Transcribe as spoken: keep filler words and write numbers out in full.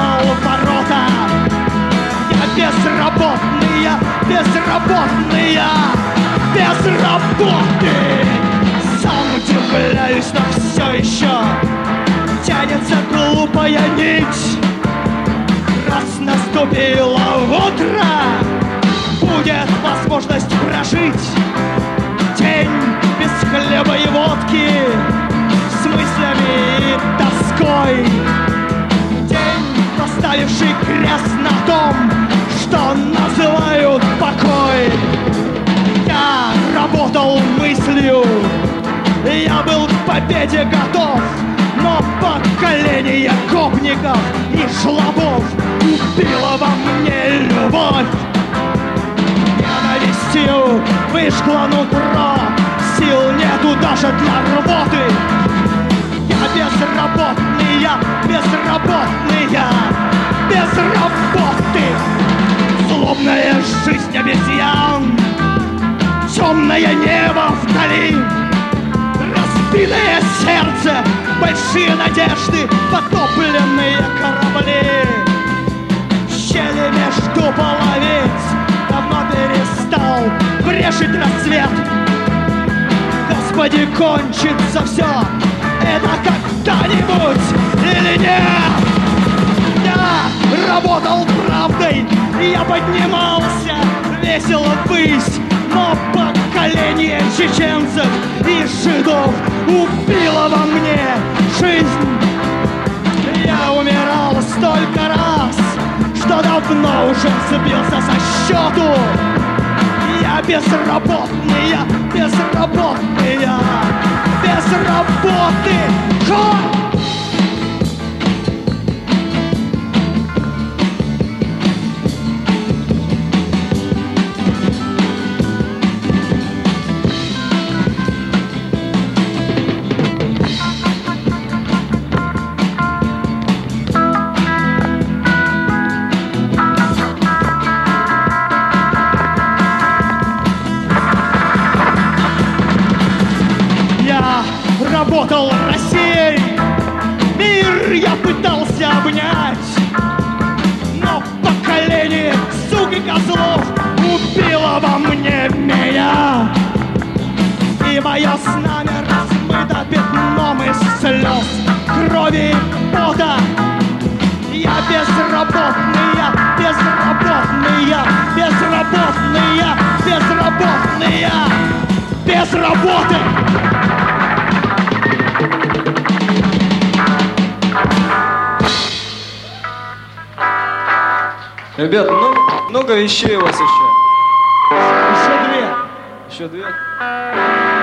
сломал ворота. Я безработный, я безработный, я без работы. Сам удивляюсь, но все еще тянется глупая нить. Раз наступило утро, будет возможность прожить день без хлеба и водки, с мыслями и тоской. День, поставивший крест на том, что называют покой. Я работал мыслью, я был к победе готов, но поколение гопников и жлобов убило во мне любовь. Ненавистью выжгло нутро, сил нету даже для работы. Я безработный, я безработный, я без работы. Злобная жизнь обезьян, темное небо вдали, разбитое сердце, большие надежды, потопленные корабли. Щели между половиц давно перестал брешить рассвет. Господи, кончится все это когда-нибудь или нет? Я работал правдой, я поднимался весело ввысь, но поколение чеченцев и жидов убило во мне жизнь. Я умирал столько раз, что давно уже сбился со счету. Я безработный, я безработный, я без работы. Ха! Работал Россией, мир я пытался обнять, но поколение сук и козлов убило во мне меня. И мое знамя размыто пятном из слез, крови и пота. Я безработный, я безработный, я безработный, я безработный, я без работы. Ребят, ну, много вещей у вас еще. Еще две. Еще две?